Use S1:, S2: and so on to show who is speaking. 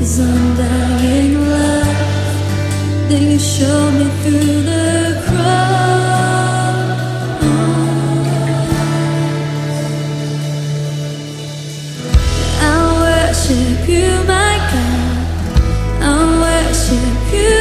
S1: undying love that you showed me through the cross. I worship you, my God. I worship you.